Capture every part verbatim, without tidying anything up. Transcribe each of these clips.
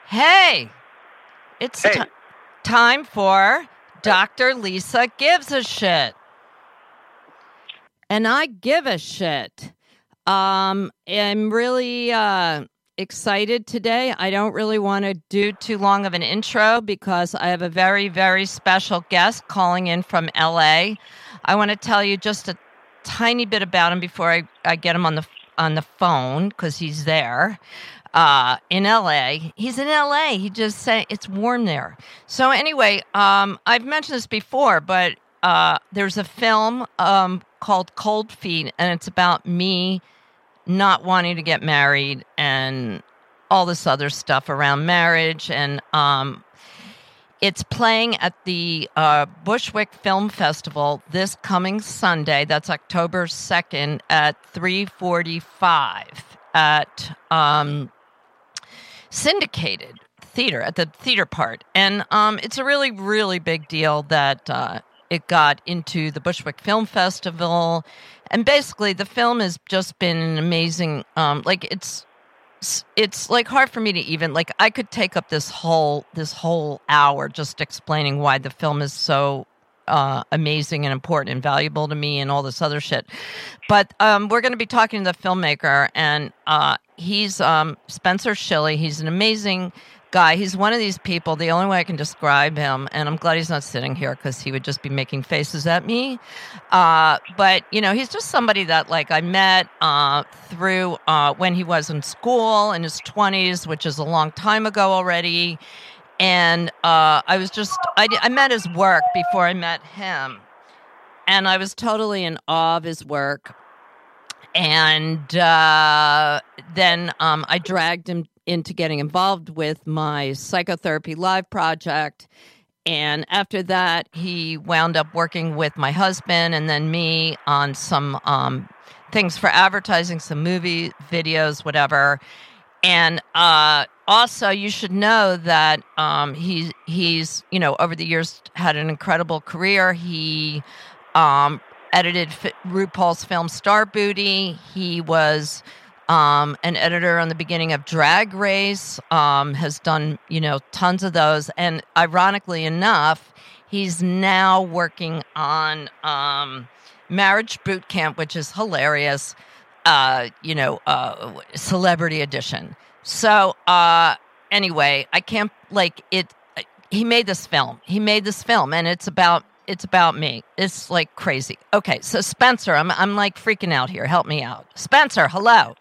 Hey, it's Hey. ti time for Doctor Lisa Gives a Shit. And I give a shit. Um, I'm really uh, excited today. I don't really want to do too long of an intro because I have a very, very special guest calling in from L A. I want to tell you just a tiny bit about him before I, I get him on the on the phone because he's there. Uh, in L A. He's in L A. He just said it's warm there. So anyway, um, I've mentioned this before, but uh, there's a film um, called Cold Feet, and it's about me not wanting to get married and all this other stuff around marriage. And um, it's playing at the uh, Bushwick Film Festival this coming Sunday. That's October second at three forty-five at... Um, syndicated theater at the theater part, and um, it's a really, really big deal that uh, it got into the Bushwick Film Festival, and basically the film has just been an amazing. Um, like it's, it's like hard for me to even like. I could take up this whole this whole hour just explaining why the film is so uh, amazing and important and valuable to me and all this other shit. But um, we're going to be talking to the filmmaker, and uh, he's um, Spencer Schille. He's an amazing guy. He's one of these people, the only way I can describe him, and I'm glad he's not sitting here because he would just be making faces at me. Uh, but, you know, he's just somebody that, like, I met uh, through uh, when he was in school in his twenties, which is a long time ago already. And uh, I was just, I, I met his work before I met him. And I was totally in awe of his work. And uh, then um, I dragged him into getting involved with my Psychotherapy Live project. And after that, he wound up working with my husband and then me on some um, things for advertising, some movie videos, whatever. And uh, also, you should know that um, he, he's, you know, over the years had an incredible career. He um, edited F- RuPaul's film Star Booty. He was um, an editor on the beginning of Drag Race, um, has done, you know, tons of those. And ironically enough, he's now working on um, Marriage Boot Camp, which is hilarious. Uh, you know, uh, Celebrity Edition. So, uh, anyway, I can't, like, it, he made this film. He made this film, and it's about, it's about me. It's, like, crazy. Okay, so Spencer, I'm, I'm, like, freaking out here. Help me out. Spencer, hello.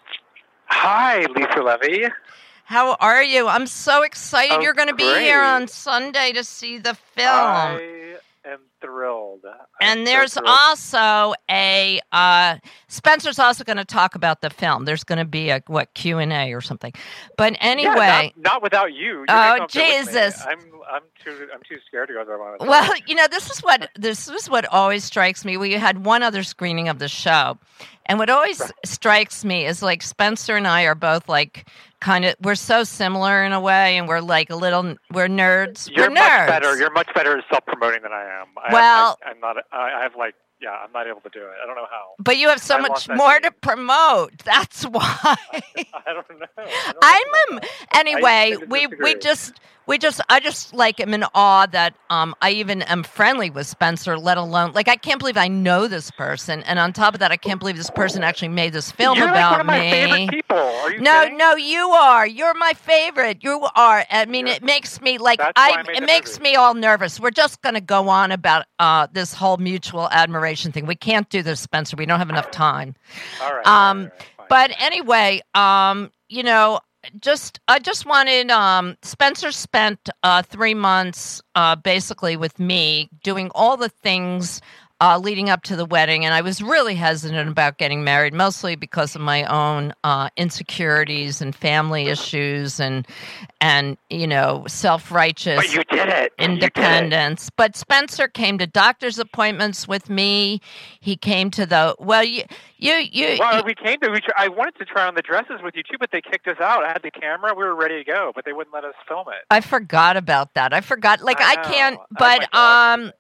Hi, Lisa Levy. How are you? I'm so excited Oh, you're going to be great. here on Sunday to see the film. I am thrilled. I'm And so there's thrilled. also a uh, Spencer's also going to talk about the film. There's going to be a what Q and A or something. But anyway, yeah, not, not without you. You're Oh, gonna come up there with me. Jesus. I'm I'm too I'm too scared to go there by myself. well, you know, this is what this is what always strikes me. We had one other screening of the show, and what always Right. strikes me is like Spencer and I are both like kind of we're so similar in a way, and we're like a little we're nerds. You're we're much nerds. better. You're much better at self-promoting than I am. I, Well- I, I'm not. I, I have like yeah. I'm not able to do it. I don't know how. But you have so I much lost that more game. to promote. That's why. I don't know. I don't I'm know. um, anyway. tend to We we disagree. just we just I just like am in awe that um I even am friendly with Spencer. Let alone like I can't believe I know this person, and on top of that, I can't believe this person actually made this film You're about like one of my me. favorite people. Are you No, kidding? no, you are. You're my favorite. You are. I mean, You're- it makes me like That's why I. I made It the makes movie. me all nervous. We're just going to go on about uh this whole mutual admiration thing. We can't do this, Spencer. We don't have enough time. All right. Um, all right, all right, fine. But anyway, um, you know, just I just wanted um, Spencer spent uh, three months uh, basically with me doing all the things uh, leading up to the wedding, and I was really hesitant about getting married, mostly because of my own uh, insecurities and family issues, and and you know, self-righteous But you did it. You did it. independence. But Spencer came to doctor's appointments with me. He came to the well, you you you. Well, we came to. We tr- I wanted to try on the dresses with you too, but they kicked us out. I had the camera. We were ready to go, but they wouldn't let us film it. I forgot about that. I forgot. Like I, I know. can't. Oh, But my God. um.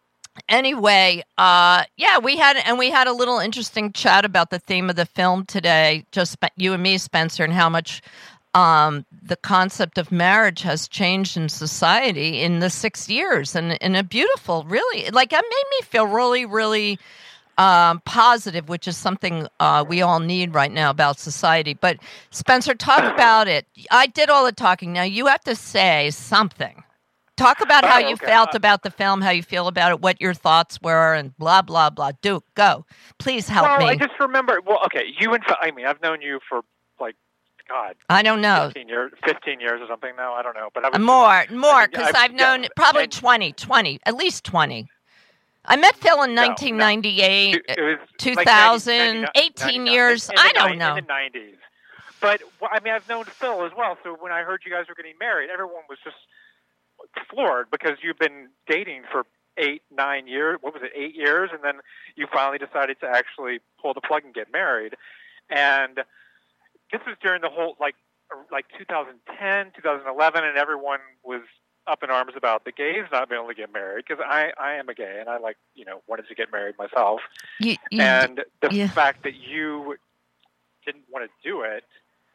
Anyway, uh, yeah, we had and we had a little interesting chat about the theme of the film today. Just spe- you and me, Spencer, and how much um, the concept of marriage has changed in society in the six years, and in a beautiful, really, like it made me feel really, really um, positive, which is something uh, we all need right now about society. But Spencer, talk about it. I did all the talking. Now you have to say something. Talk about how Oh, you okay. felt Uh, about the film, how you feel about it, what your thoughts were, and blah, blah, blah. Do go. Please help well, me. I just remember. Well, okay, you and I mean, I've known you for like, God, I don't know. fifteen years, fifteen years or something now. I don't know, but I was More, just, more, I mean, because I, I've known yeah, probably and, twenty, twenty, at least twenty. I met Phil in no, nineteen no. ninety-eight, It was two like thousand, ninety, eighteen ninety, years. in, in I the, don't know. In the nineties. But, well, I mean, I've known Phil as well, so when I heard you guys were getting married, everyone was just floored because you've been dating for eight, nine years. What was it, eight years? And then you finally decided to actually pull the plug and get married. And this was during the whole, like, like two thousand ten, two thousand eleven, and everyone was up in arms about the gays not being able to get married, because I, I am a gay, and I, like, you know, wanted to get married myself. You, you, and the yeah. fact that you didn't want to do it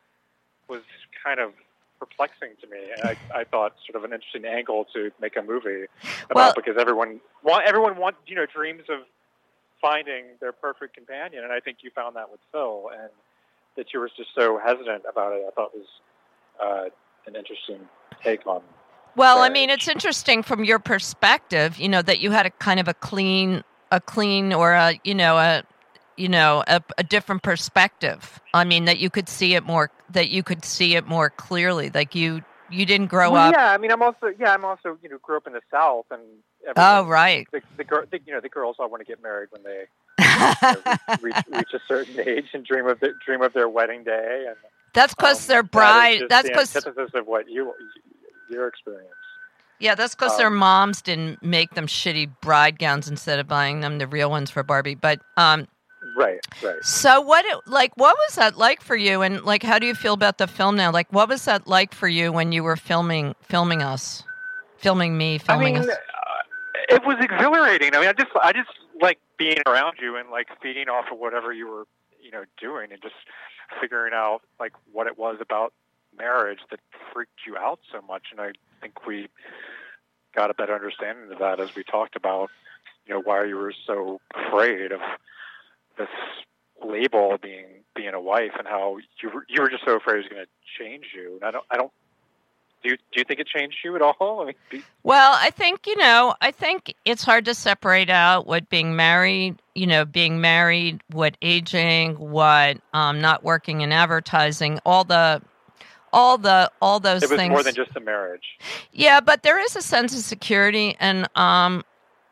was kind of perplexing to me, and I, I thought sort of an interesting angle to make a movie about, well, because everyone want everyone want you know dreams of finding their perfect companion, and I think you found that with Phil, and that you were just so hesitant about it. I thought was uh, an interesting take on. Well, marriage. I mean, it's interesting from your perspective, you know, that you had a kind of a clean, a clean, or a you know a. you know, a, a different perspective. I mean, that you could see it more, that you could see it more clearly. Like you, you didn't grow well, up. Yeah, I mean, I'm also, yeah, I'm also, you know, grew up in the South, and oh, right. The, the, girl, the, you know, the girls all want to get married when they you know, reach, reach a certain age and dream of their, dream of their wedding day, and that's because um, their bride. That That's the because antithesis of what you your experience. Yeah, that's because um, their moms didn't make them shitty bride gowns instead of buying them the real ones for Barbie. But um. Right, right. So what, it, like, what was that like for you? And like, how do you feel about the film now? Like, what was that like for you when you were filming, filming us, filming me, filming I mean, us? Uh, it was exhilarating. I mean, I just, I just like being around you and like feeding off of whatever you were, you know, doing, and just figuring out like what it was about marriage that freaked you out so much. And I think we got a better understanding of that as we talked about, you know, why you were so afraid of this label of being being a wife, and how you were, you were just so afraid it was going to change you. And I don't, I don't. Do you, do you think it changed you at all? I mean, do, well, I think you know, I think it's hard to separate out what being married, you know, being married, what aging, what um, not working in advertising, all the, all the, all those things. It was things. More than just a marriage. Yeah, but there is a sense of security, and um,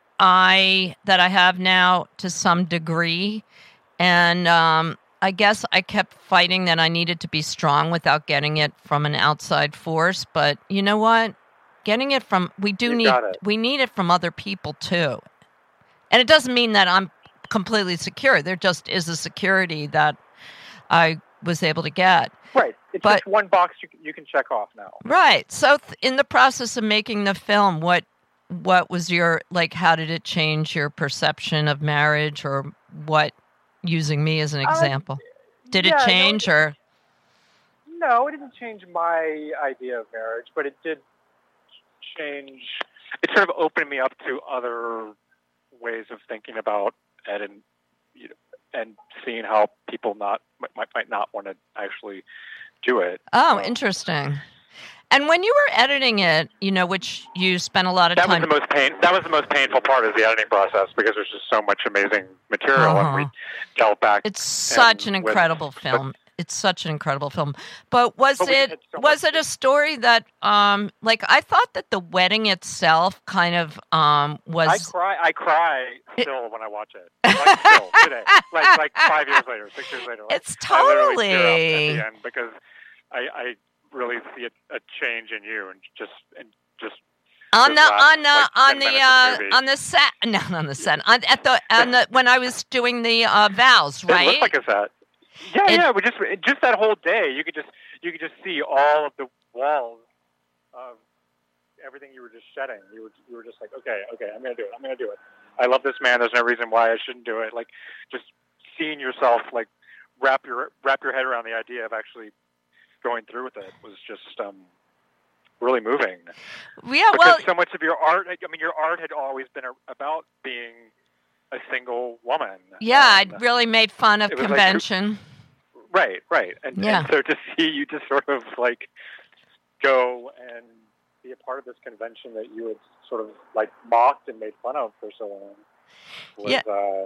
I that I have now to some degree. And um, I guess I kept fighting that I needed to be strong without getting it from an outside force. But you know what? Getting it from, we do you need, we need it from other people too. And it doesn't mean that I'm completely secure. There just is a security that I was able to get. Right. It's but, just one box you, you can check off now. Right. So th- in the process of making the film, what, what was your, like, how did it change your perception of marriage, or what? Using me as an example, uh, did yeah, it change no, or? No, it didn't change my idea of marriage, but it did change. It sort of opened me up to other ways of thinking about it, and you know, and seeing how people not might might not want to actually do it. Oh, um, interesting. And when you were editing it, you know, which you spent a lot of that time. That was the most pain. That was the most painful part of the editing process, because there's just so much amazing material, uh-huh. and we dealt back. It's such an incredible with, film. But, it's such an incredible film. But was but it so was it a story that, um, like, I thought that the wedding itself kind of um was. I cry. I cry still it, when I watch it. Like still today, like like five years later, six years later. Like, it's totally. I tear up at the end, because I. I really see a, a change in you, and just and just on the on the like on the uh, the on the set, not on the set, on at the on the when I was doing the uh, vows, right? It looked like a set. Yeah, it, yeah. We just just that whole day, you could just you could just see all of the walls of everything you were just shedding. You were you were just like, okay, okay, I'm gonna do it. I'm gonna do it. I love this man. There's no reason why I shouldn't do it. Like, just seeing yourself, like, wrap your wrap your head around the idea of actually going through with it was just um, really moving. Yeah, because well, so much of your art, I mean, your art had always been a, about being a single woman. Yeah, and I'd really made fun of convention. Like, right, right. And, yeah. and so to see you just sort of like go and be a part of this convention that you had sort of like mocked and made fun of for so long was, yeah. uh,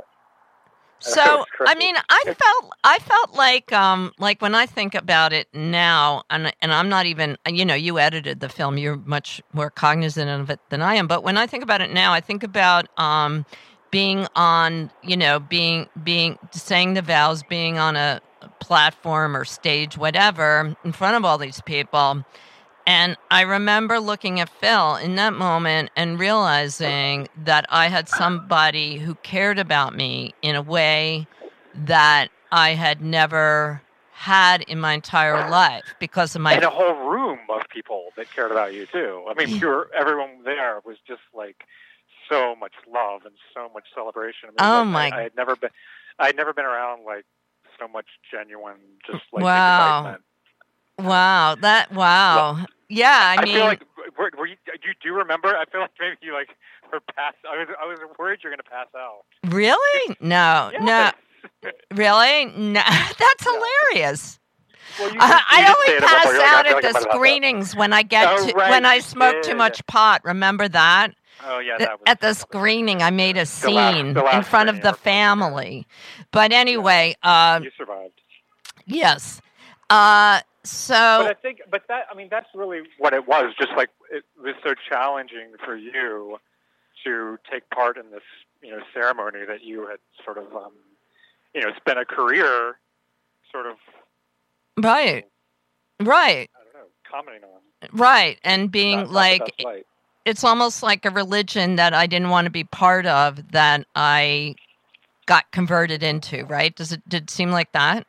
So, I mean, I felt I felt like um, like when I think about it now, and and I'm not even, you know, you edited the film, you're much more cognizant of it than I am. But when I think about it now, I think about um, being on, you know, being being saying the vows, being on a platform or stage, whatever, in front of all these people. And I remember looking at Phil in that moment and realizing that I had somebody who cared about me in a way that I had never had in my entire life because of my... And a whole room of people that cared about you, too. I mean, you were, everyone there was just like so much love and so much celebration. I mean, oh, like, my... I, I had never been, I had never been around like so much genuine, just like wow. excitement. Wow, that, wow. Well, yeah, I, I mean... feel like, were, were you, you do remember? I feel like maybe you like were passed, I was, I was worried you were going to pass out. Really? No, yes. no. Really? No, that's yeah. hilarious. Well, you, you I, I only pass like, out like, at the screenings when I get oh, to, right, when I smoke did. too much pot. Remember that? Oh yeah, that was at the screening. I made a scene the last, the last in front of the family. But anyway, yeah. uh, you survived. Yes. Uh, so, but I think, but that, I mean, that's really what it was. Just like it was so challenging for you to take part in this, you know, ceremony that you had sort of, um, you know, spent a career, sort of, right, you know, right. I don't know, commenting on, right, and being not, like, not it's almost like a religion that I didn't want to be part of that I got converted into. Right? Does it did it seem like that?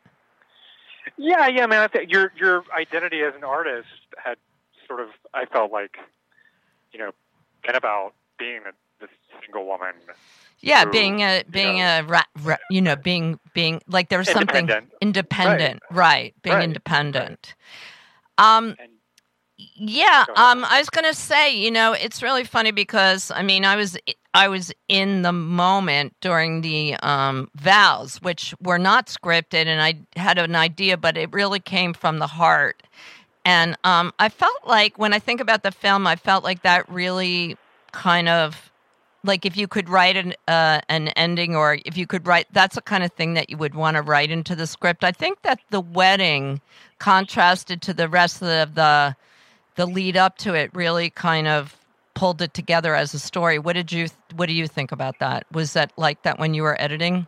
Yeah, yeah, man. I think your your identity as an artist had sort of, I felt like, you know, been about being a this single woman. Yeah, who, being a being you know, a ra, ra, you know being being like there was something independent, right? right being right. independent. Right. Um. And, yeah. Um. I was gonna say, you know, it's really funny because I mean, I was. I was in the moment during the um, vows, which were not scripted, and I had an idea, but it really came from the heart. And um, I felt like when I think about the film, I felt like that really kind of, like if you could write an, uh, an ending or if you could write, that's the kind of thing that you would want to write into the script. I think that the wedding contrasted to the rest of the, the, the lead up to it really kind of pulled it together as a story. What did you what do you think about that? Was that like that when you were editing?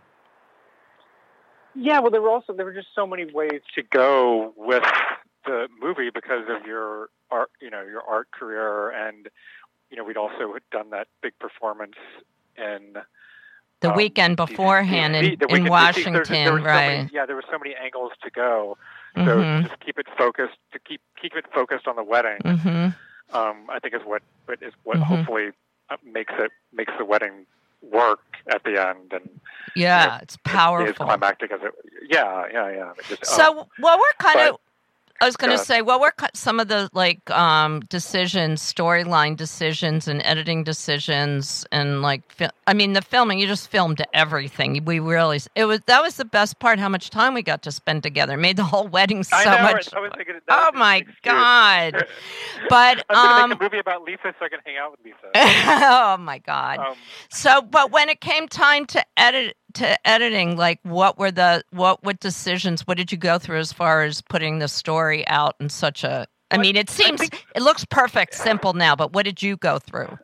Yeah, well there were also there were just so many ways to go with the movie because of your art, you know, your art career, and you know, we'd also had done that big performance in the um, weekend beforehand D C, in, the weekend, in Washington, there, there were so right? Many, yeah, there were so many angles to go. So mm-hmm. just keep it focused to keep keep it focused on the wedding. Mm-hmm. Um, I think is what is what mm-hmm. hopefully makes it makes the wedding work at the end, and yeah, you know, it's powerful. It's climactic as it. Yeah, yeah, yeah. It just, so, um, well, we're kind but, of. I was going to say, well, we're some of the like um, decisions, storyline decisions, and editing decisions, and like, I mean, the filming. You just filmed everything. We really, it was that was the best part. How much time we got to spend together. It made the whole wedding so I know, much. I was thinking, oh my god! But I'm going to um, make a movie about Lisa so I can hang out with Lisa. oh my god! Um, so, but when it came time to edit. To editing, like what were the what what decisions? What did you go through as far as putting the story out in such a? I mean, it seems think, it looks perfect, simple now, but what did you go through?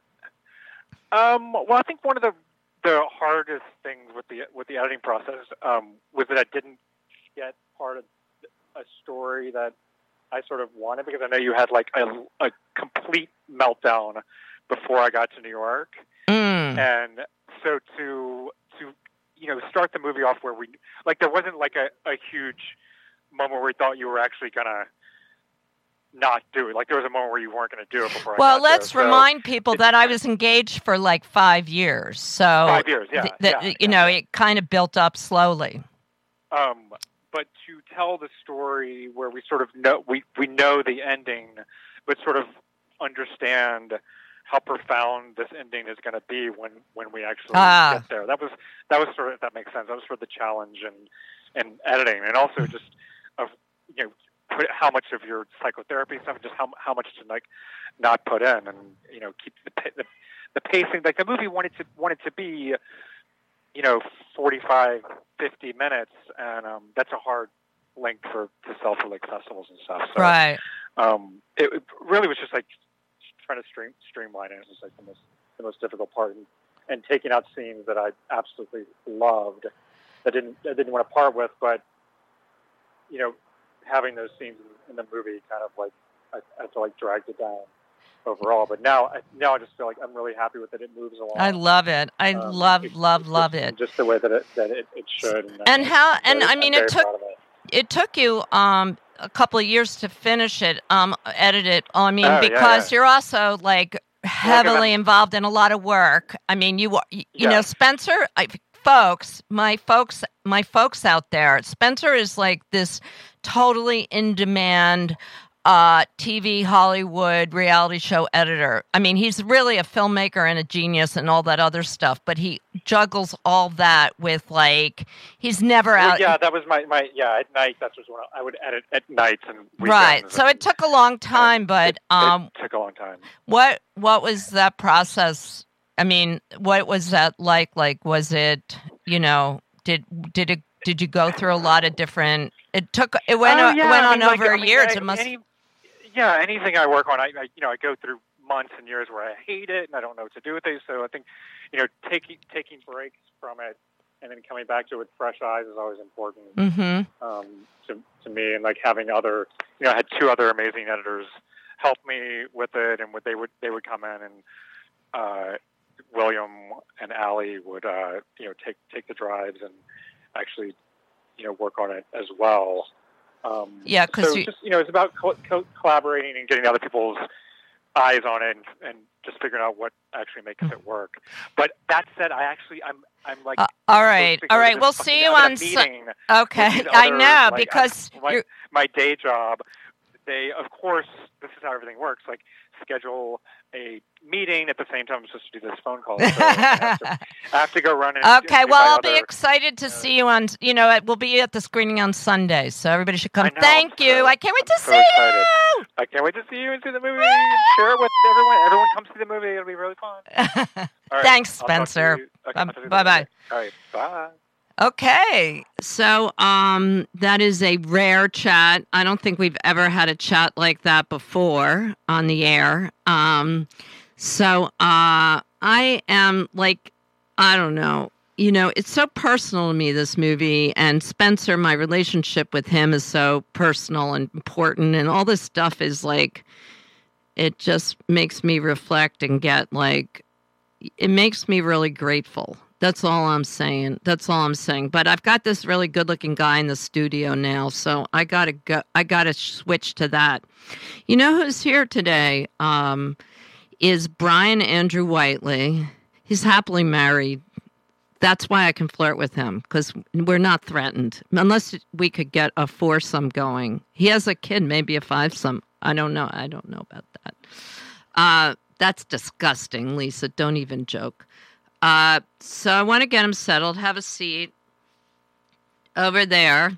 Um, well, I think one of the the hardest things with the with the editing process um, was that I didn't get part of a story that I sort of wanted, because I know you had like a, a complete meltdown before I got to New York, mm. and so to to you know, start the movie off where we, like, there wasn't like a, a huge moment where we thought you were actually gonna not do it. Like, there was a moment where you weren't gonna do it before. Well, I got let's there. remind so, people that I was engaged for like five years. So five years, yeah. Th- th- yeah you yeah. know, it kind of built up slowly. Um, but to tell the story where we sort of know we, we know the ending, but sort of understand how profound this ending is going to be when, when we actually ah. get there. That was that was sort of, if that makes sense. That was sort of the challenge and and editing, and also just of you know put how much of your psychotherapy stuff, and just how how much to like not put in, and you know keep the the, the pacing. Like the movie wanted to wanted to be, you know, forty-five, fifty minutes, and um, that's a hard length for to sell for like festivals and stuff. So, right. Um, it, it really was just like trying to stream, streamline it. It was like the most the most difficult part, and, and taking out scenes that I absolutely loved, that didn't I didn't want to part with, but you know, having those scenes in, in the movie kind of like I, I feel like dragged it down overall. But now, I, now I just feel like I'm really happy with it. It moves along. I love it. I um, love, it, love, just, love it. Just the way that it that it, it should. And, and how? And very, I mean, it took it. it took you um, a couple of years to finish it, um, edit it. I mean, oh, because yeah, yeah. you're also like heavily well, involved in a lot of work. I mean, you you yeah. know, Spencer. I, folks, my folks, my folks out there. Spencer is like this totally in demand uh, T V, Hollywood, reality show editor. I mean, he's really a filmmaker and a genius and all that other stuff, but he juggles all that with like, he's never well, out. Yeah, that was my, my, yeah, at night, that's when I would edit at nights and weekends. Right. So and, it took a long time, but, it, um, it took a long time. What, what was that process? I mean, what was that like? Like, was it, you know, did, did it, did you go through a lot of different, it took, it went, oh, yeah, went I on mean, over like, I mean, years. I, it must any, Yeah, anything I work on, I, I you know I go through months and years where I hate it and I don't know what to do with it. So I think, you know, taking taking breaks from it and then coming back to it with fresh eyes is always important mm-hmm. um, to to me. And like having other, you know, I had two other amazing editors help me with it, and would they would they would come in and uh, William and Allie would uh, you know take take the drives and actually you know work on it as well. Um, yeah, because so you, just you know, it's about co- co- collaborating and getting other people's eyes on it, and, and just figuring out what actually makes it work. But that said, I actually I'm I'm like uh, all right, all right. We'll see you on. Su- okay, I other, know like, because I, my, my day job. They of course this is how everything works. Like schedule a meeting at the same time I'm supposed to do this phone call. So I, have to, I have to go run and okay, and well, I'll other, be excited to you know, see you on, you know, we'll be at the screening on Sunday, so everybody should come. I know, Thank I'm you. So, I can't wait to I'm see so excited. you. I can't wait to see you and see the movie and share it with everyone. Everyone come see the movie. It'll be really fun. All right, thanks, Spencer. Okay, bye-bye. All right, bye. Okay, so um, that is a rare chat. I don't think we've ever had a chat like that before on the air. Um, so uh, I am like, I don't know, you know, it's so personal to me, this movie. And Spencer, my relationship with him is so personal and important. And all this stuff is like, it just makes me reflect and get like, it makes me really grateful. That's all I'm saying. That's all I'm saying. But I've got this really good-looking guy in the studio now, so I gotta go. I gotta switch to that. You know who's here today? Um, is Brian Andrew Whiteley. He's happily married. That's why I can flirt with him, because we're not threatened, unless we could get a foursome going. He has a kid, maybe a fivesome. I don't know. I don't know about that. Uh, that's disgusting, Lisa. Don't even joke. Uh, so I want to get him settled. Have a seat over there.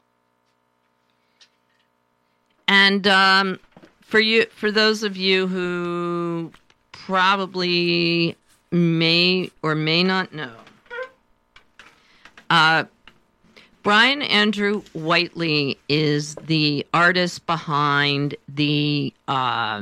And um, for you, for those of you who probably may or may not know, uh, Brian Andrew Whiteley is the artist behind the uh,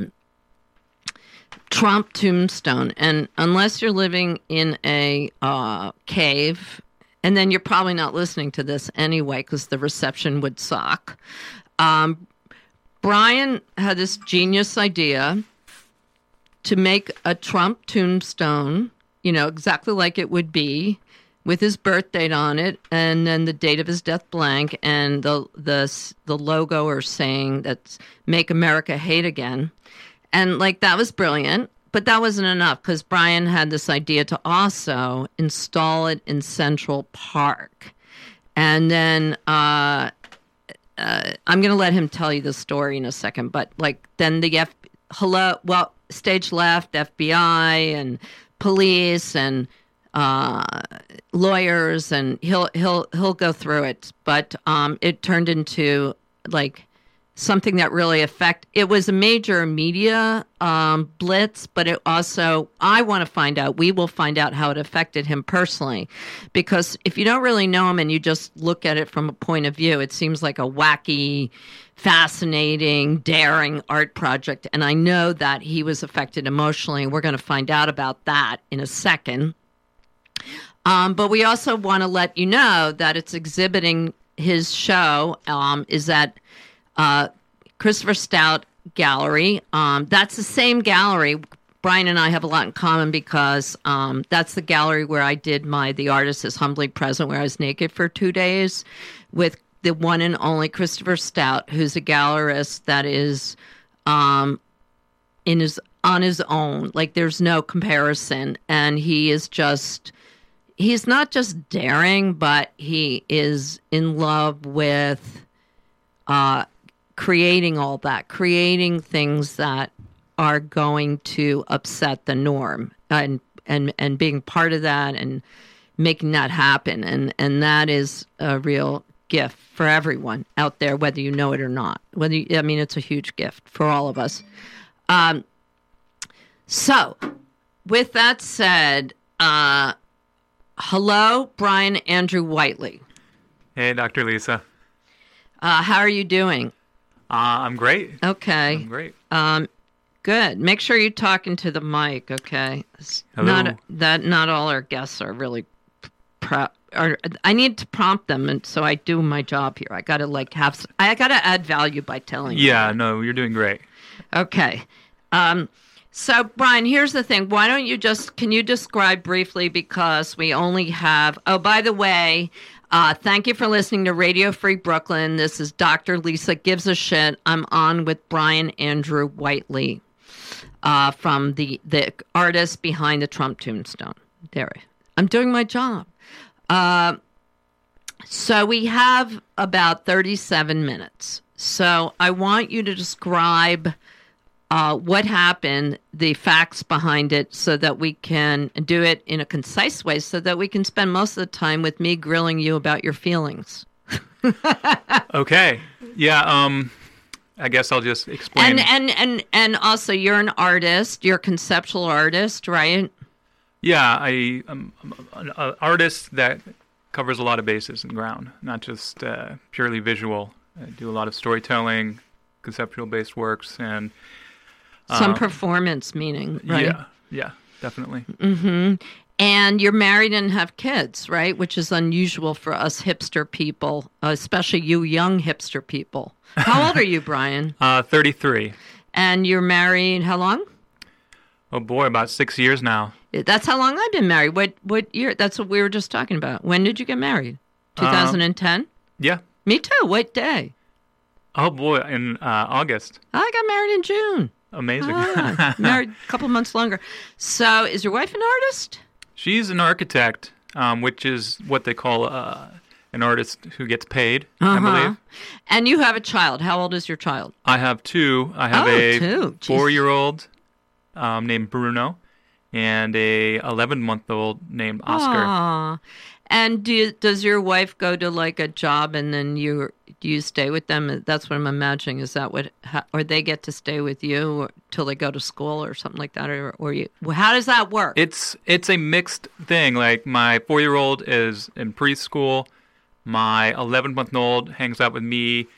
Trump tombstone. And unless you're living in a uh, cave, and then you're probably not listening to this anyway because the reception would suck. Um, Brian had this genius idea to make a Trump tombstone, you know, exactly like it would be, with his birth date on it, and then the date of his death blank, and the the the logo or saying that's "Make America Hate Again." And, like, that was brilliant, but that wasn't enough because Brian had this idea to also install it in Central Park. And then uh, uh, I'm going to let him tell you the story in a second, but like then the F, hello, well, stage left, F B I and police and uh, lawyers, and he'll he'll he'll go through it. But um, it turned into like something that really affect. It was a major media um, blitz, but it also, I want to find out, we will find out how it affected him personally. Because if you don't really know him and you just look at it from a point of view, it seems like a wacky, fascinating, daring art project. And I know that he was affected emotionally, and we're going to find out about that in a second. Um, but we also want to let you know that it's exhibiting his show um, is at Uh, Christopher Stout Gallery. Um, that's the same gallery. Brian and I have a lot in common because um, that's the gallery where I did my The Artist is Humbly Present, where I was naked for two days with the one and only Christopher Stout, who's a gallerist that is um, in his on his own. Like, there's no comparison. And he is just, he's not just daring, but he is in love with uh creating all that, creating things that are going to upset the norm, and and and being part of that and making that happen, and and that is a real gift for everyone out there, whether you know it or not. Whether you, I mean, it's a huge gift for all of us. Um, so, with that said, uh, hello, Brian Andrew Whiteley. Hey, Doctor Lisa. Uh, how are you doing? Uh, I'm great. Okay. I'm great. Um, good. Make sure you're talking to the mic, okay? Hello. Not that not all our guests are really pro- or I need to prompt them, and so I do my job here. I got to like have I got to add value by telling you. Yeah, no, you're doing great. Okay. Um, so Brian, here's the thing. Why don't you just can you describe briefly, because we only have Oh, by the way, Uh, thank you for listening to Radio Free Brooklyn. This is Doctor Lisa Gives a Shit. I'm on with Brian Andrew Whiteley uh, from the, the artist behind the Trump tombstone. There, I'm doing my job. Uh, so we have about thirty-seven minutes. So I want you to describe uh, what happened, the facts behind it, so that we can do it in a concise way, so that we can spend most of the time with me grilling you about your feelings. Okay. Yeah, um, I guess I'll just explain. And, and, and, and also, you're an artist. You're a conceptual artist, right? Yeah, I, I'm an artist that covers a lot of bases and ground, not just uh, purely visual. I do a lot of storytelling, conceptual-based works, and Some Uh, performance meaning, right? Yeah, yeah, definitely. Mm-hmm. And you're married and have kids, right? Which is unusual for us hipster people, uh, especially you young hipster people. How old are you, Brian? Uh, thirty-three. And you're married how long? Oh boy, about six years now. That's how long I've been married. What what year? That's what we were just talking about. When did you get married? twenty ten? Um, yeah. Me too. What day? Oh boy, in uh, August. I got married in June. Amazing. Ah, married a couple months longer. So, is your wife an artist? She's an architect, um, which is what they call uh, an artist who gets paid, Uh-huh. I believe. And you have a child. How old is your child? I have two. I have Oh, a two. Jeez. four-year-old um, named Bruno and a eleven-month-old named Oscar. Aw. And do you, does your wife go to like a job and then you do you stay with them? That's what I'm imagining. Is that what, how, or they get to stay with you or, till they go to school or something like that, or or you? Well, how does that work? It's it's a mixed thing. Like my four-year-old is in preschool. My eleven-month-old hangs out with me a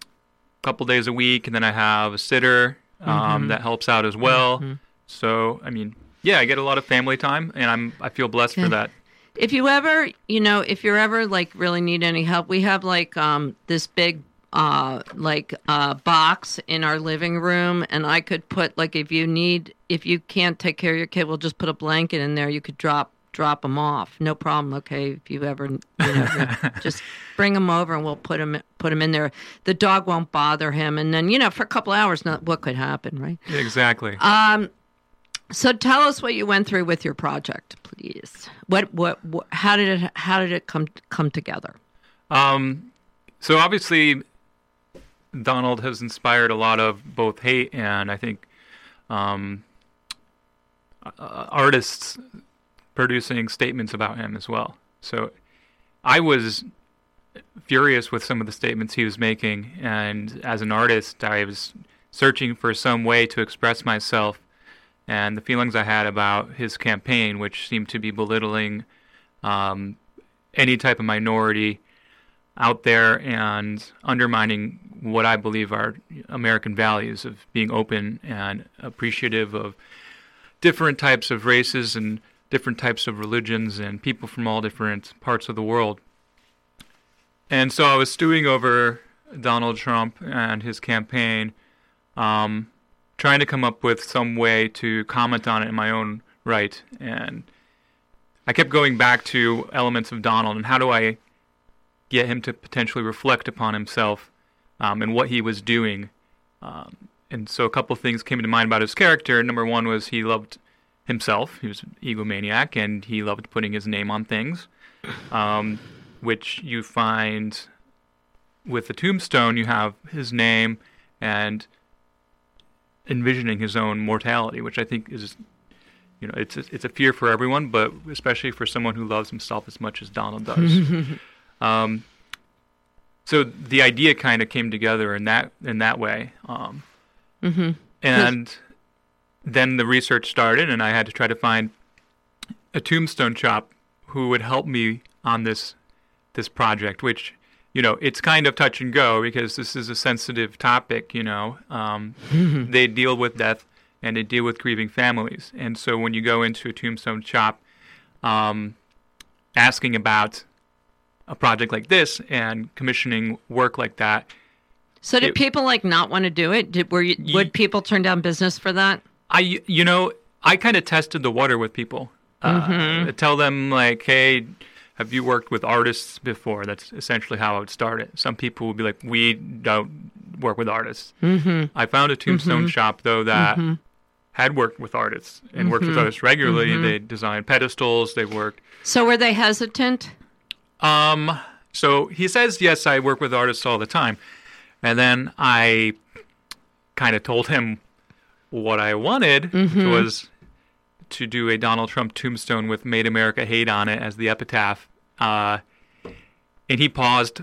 couple days a week, and then I have a sitter um, Mm-hmm. that helps out as well. Mm-hmm. So I mean, yeah, I get a lot of family time, and I'm I feel blessed for Okay. that. If you ever, you know, if you're ever like really need any help, we have like um this big uh like uh box in our living room, and I could put like if you need if you can't take care of your kid, we'll just put a blanket in there. You could drop drop them off, no problem. Okay, if you ever you know just bring them over and we'll put them put them in there. The dog won't bother him, and then you know for a couple hours, not what could happen, right? Exactly. Um. So tell us what you went through with your project, please. What, what, what how did it, how did it come, come together? Um, so obviously, Donald has inspired a lot of both hate and I think um, uh, artists producing statements about him as well. So I was furious with some of the statements he was making, and as an artist, I was searching for some way to express myself and the feelings I had about his campaign, which seemed to be belittling um, any type of minority out there and undermining what I believe are American values of being open and appreciative of different types of races and different types of religions and people from all different parts of the world. And so I was stewing over Donald Trump and his campaign, um, trying to come up with some way to comment on it in my own right. And I kept going back to elements of Donald and how do I get him to potentially reflect upon himself um, and what he was doing. Um, and so a couple of things came to mind about his character. Number one was he loved himself. He was an egomaniac, and he loved putting his name on things, um, which you find with the tombstone. You have his name and envisioning his own mortality, which I think is, you know, it's a, it's a fear for everyone, but especially for someone who loves himself as much as Donald does. um, so the idea kind of came together in that in that way, um, mm-hmm. and then the research started, and I had to try to find a tombstone shop who would help me on this this project, which, you know, it's kind of touch and go because this is a sensitive topic, you know. Um, they deal with death and they deal with grieving families. And so when you go into a tombstone shop um, asking about a project like this and commissioning work like that. So did it, people like not want to do it? Did, were you, you, would people turn down business for that? I, you know, I kind of tested the water with people. Mm-hmm. Uh, tell them like, hey, have you worked with artists before? That's essentially how I would start it. Some people would be like, we don't work with artists. Mm-hmm. I found a tombstone mm-hmm. shop, though, that mm-hmm. had worked with artists and mm-hmm. worked with artists regularly. Mm-hmm. They designed pedestals. They worked. So were they hesitant? Um. So he says, yes, I work with artists all the time. And then I kind of told him what I wanted, mm-hmm. which was to do a Donald Trump tombstone with "Made America Hate" on it as the epitaph. Uh, and he paused,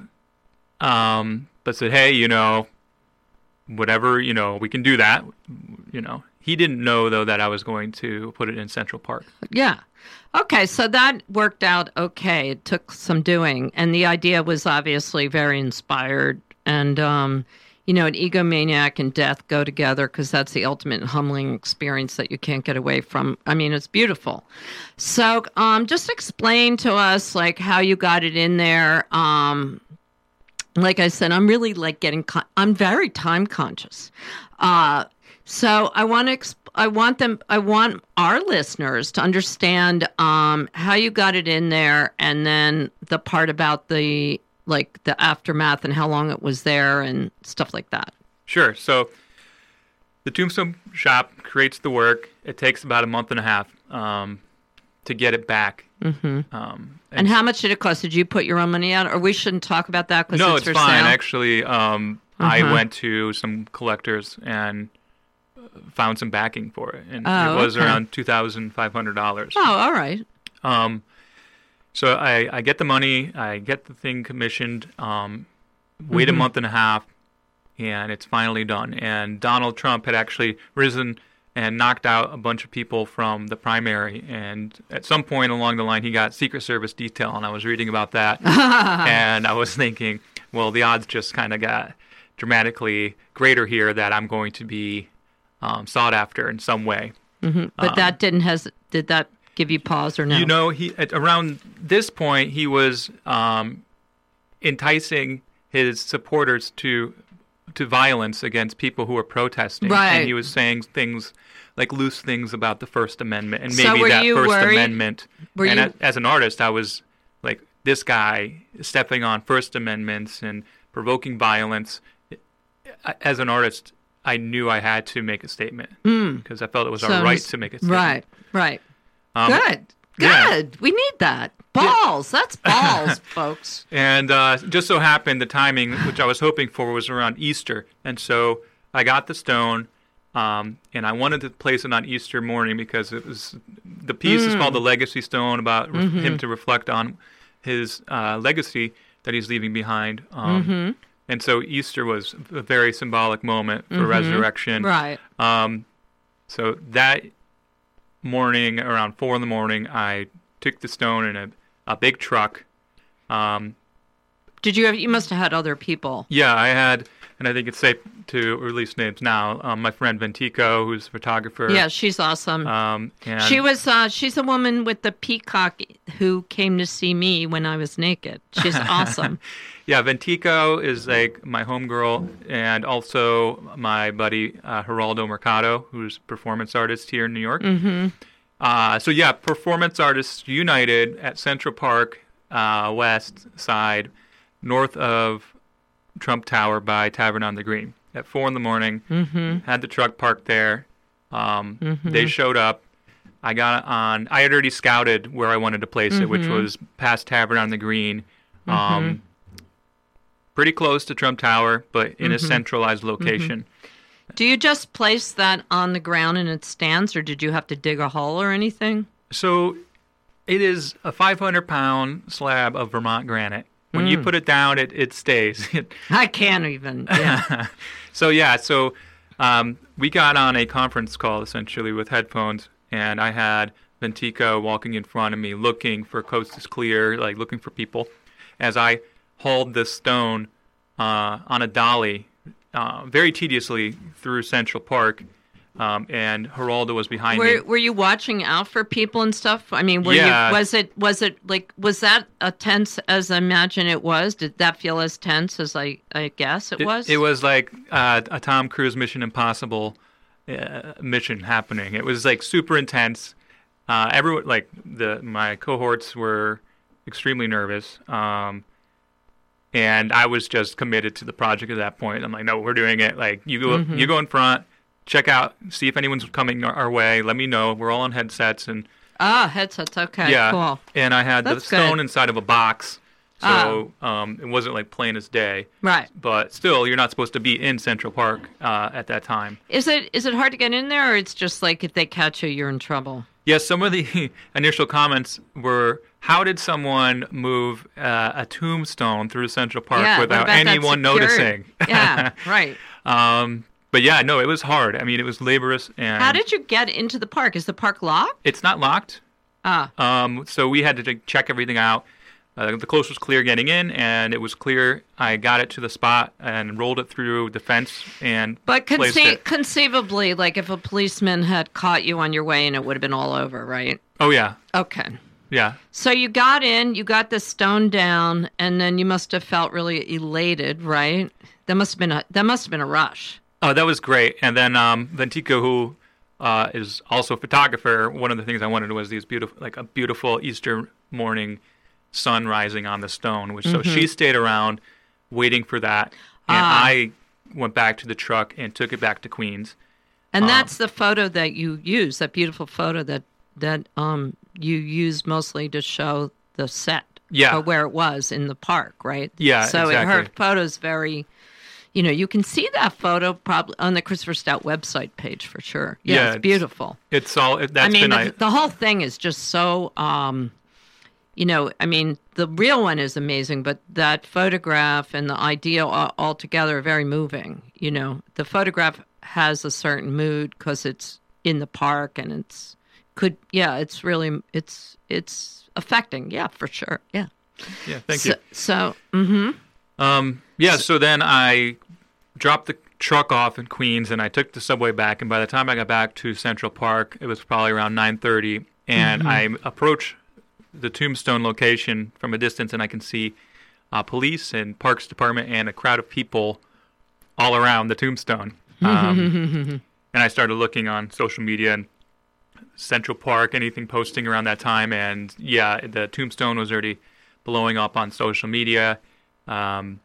um, but said, hey, you know, whatever, you know, we can do that. You know, he didn't know, though, that I was going to put it in Central Park. Yeah. Okay, so that worked out okay. It took some doing, and the idea was obviously very inspired. And, um, you know, an egomaniac and death go together because that's the ultimate humbling experience that you can't get away from. I mean, it's beautiful. So um, just explain to us, like, how you got it in there. Um, like I said, I'm really, like, getting con- – I'm very time conscious. Uh, so I want to exp- I want them – I want our listeners to understand um, how you got it in there and then the part about the – like the aftermath and how long it was there and stuff like that. Sure. So the tombstone shop creates the work. It takes about a month and a half um, to get it back. Mm-hmm. Um, and, and how much did it cost? Did you put your own money out? Or we shouldn't talk about that because no, it's, it's for fine. sale? Actually, um, uh-huh. I went to some collectors and found some backing for it. And oh, it was okay. around two thousand five hundred dollars. Oh, all right. Um, So I, I get the money, I get the thing commissioned, um, wait mm-hmm. a month and a half, and it's finally done. And Donald Trump had actually risen and knocked out a bunch of people from the primary. And at some point along the line, he got Secret Service detail, and I was reading about that. And I was thinking, well, the odds just kind of got dramatically greater here that I'm going to be um, sought after in some way. Mm-hmm. But um, that didn't has did that give you pause or no? You know, he at around this point he was um, enticing his supporters to to violence against people who were protesting, right. and he was saying things like loose things about the First Amendment, and so maybe that First worried? Amendment. Were and you... as, as an artist, I was like, this guy stepping on First Amendments and provoking violence. As an artist, I knew I had to make a statement because mm. I felt it was so our right to make a statement. Right, right. Um, Good. Good. Yeah. We need that. Balls. That's balls, folks. And uh, just so happened the timing, which I was hoping for, was around Easter. And so I got the stone, um, and I wanted to place it on Easter morning because it was the piece mm. is called the Legacy Stone, about mm-hmm. him to reflect on his uh, legacy that he's leaving behind. Um, mm-hmm. And so Easter was a very symbolic moment for mm-hmm. resurrection. Right. Um, so that morning, around four in the morning, I took the stone in a, a big truck. Um, Did you have, you must have had other people. Yeah, I had, and I think it's safe to release names now, um, my friend Ventico, who's a photographer. Yeah, she's awesome. Um, and she was, uh, she's a woman with the peacock who came to see me when I was naked. She's awesome. Yeah, Ventico is like my homegirl, and also my buddy uh, Geraldo Mercado, who's a performance artist here in New York. Mm-hmm. Uh, so yeah, Performance Artists United at Central Park uh, West Side, north of Trump Tower by Tavern on the Green. At four in the morning, mm-hmm. had the truck parked there. Um, mm-hmm. They showed up. I got on. I had already scouted where I wanted to place mm-hmm. it, which was past Tavern on the Green. Um, mm-hmm. Pretty close to Trump Tower, but in mm-hmm. a centralized location. Mm-hmm. Do you just place that on the ground and it stands, or did you have to dig a hole or anything? So it is a five hundred pound slab of Vermont granite. When mm. you put it down, it, it stays. I can't even. Yeah. so, yeah, so um, we got on a conference call, essentially, with headphones, and I had Ventico walking in front of me looking for Coast is Clear, like looking for people, as I hauled this stone uh, on a dolly uh, very tediously through Central Park, um, and Geraldo was behind were, me. Were you watching out for people and stuff? I mean, were yeah. you, was it was it like was that a tense as I imagine it was? Did that feel as tense as I, I guess it, it was? It was like uh, a Tom Cruise Mission Impossible uh, mission happening. It was like super intense. Uh, everyone, like the my cohorts, were extremely nervous. Um, And I was just committed to the project at that point. I'm like, no, we're doing it. Like, you go, mm-hmm. you go in front, check out, see if anyone's coming our way. Let me know. We're all on headsets and. Ah, headsets. Okay, yeah. cool. And I had That's the stone good. inside of a box, so oh. um, it wasn't like plain as day. Right. But still, you're not supposed to be in Central Park uh, at that time. Is it is it hard to get in there, or it's just like if they catch you, you're in trouble? Yes, yeah, some of the initial comments were, how did someone move uh, a tombstone through Central Park yeah, without anyone noticing? Yeah, right. um, but yeah, no, it was hard. I mean, it was laborious. And how did you get into the park? Is the park locked? It's not locked. Ah. Um, so we had to check everything out. Uh, the coast was clear getting in, and it was clear. I got it to the spot and rolled it through the fence and But conce- placed it. conceivably, like if a policeman had caught you on your way, and it would have been all over, right? Oh, yeah. Okay. Yeah. So you got in, you got the stone down, and then you must have felt really elated, right? That must have been a that must have been a rush. Oh, that was great. And then um, Ventico, who uh, is also a photographer, one of the things I wanted was these beautiful, like a beautiful Easter morning sun rising on the stone. Which mm-hmm. so she stayed around waiting for that, and ah. I went back to the truck and took it back to Queens. And um, that's the photo that you use, that beautiful photo that that um you use mostly to show the set, yeah, or where it was in the park, right? Yeah, so exactly. her photo's very, you know, you can see that photo probably on the Christopher Stout website page for sure. Yeah, yeah it's, it's beautiful. It's all. It, that's I mean, been the, the whole thing is just so. Um, you know, I mean, the real one is amazing, but that photograph and the idea all, all together are very moving. You know, the photograph has a certain mood because it's in the park and it's could, yeah, it's really, it's, it's affecting. Yeah, for sure. Yeah. Yeah. Thank so, you. So, mm-hmm. Um, yeah. So then I dropped the truck off in Queens and I took the subway back. And by the time I got back to Central Park, it was probably around nine thirty. And mm-hmm. I approached the tombstone location from a distance, and I can see uh, police and Parks Department and a crowd of people all around the tombstone. Um, and I started looking on social media and Central Park, anything posting around that time, and yeah, the tombstone was already blowing up on social media. Um,